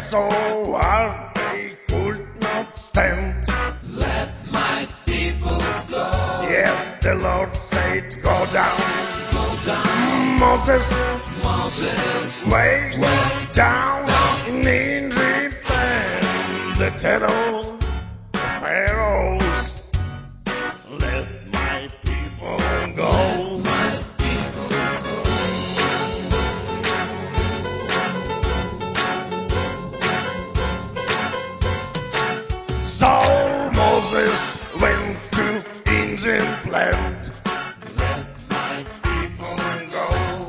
so hard they could not stand. Let my people go. Yes, the Lord said, go down. Go down. Moses, Way down in Egypt and the terror, the pharaohs. Let my people go. my people go. So Moses went to Egypt land. Let my people Go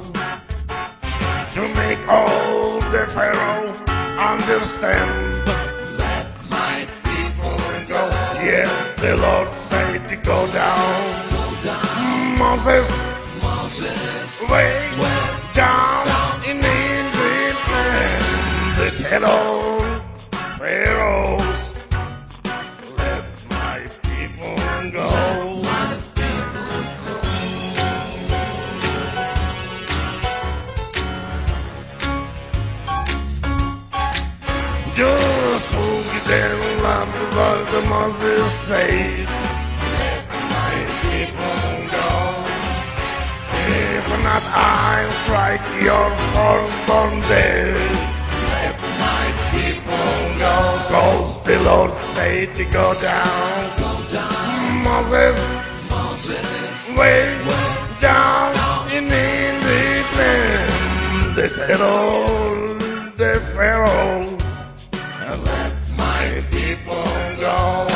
to make all the Pharaoh understand. Let my people Go. Yes, the Lord said to go down. go down. Moses way down in Egypt and the terror pharaohs. Let my people go. Just put them up what the Moses said. Let my people go. If not, I'll strike your firstborn dead. Let my people go. Cause the Lord said to go down. Go down. Moses way down in Egypt land. They said, oh, the Pharaoh, and let my people go.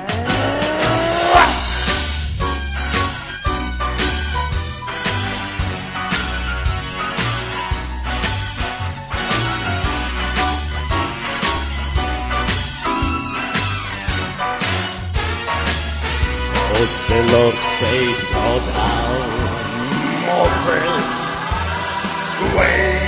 The Lord said, go down. Moses way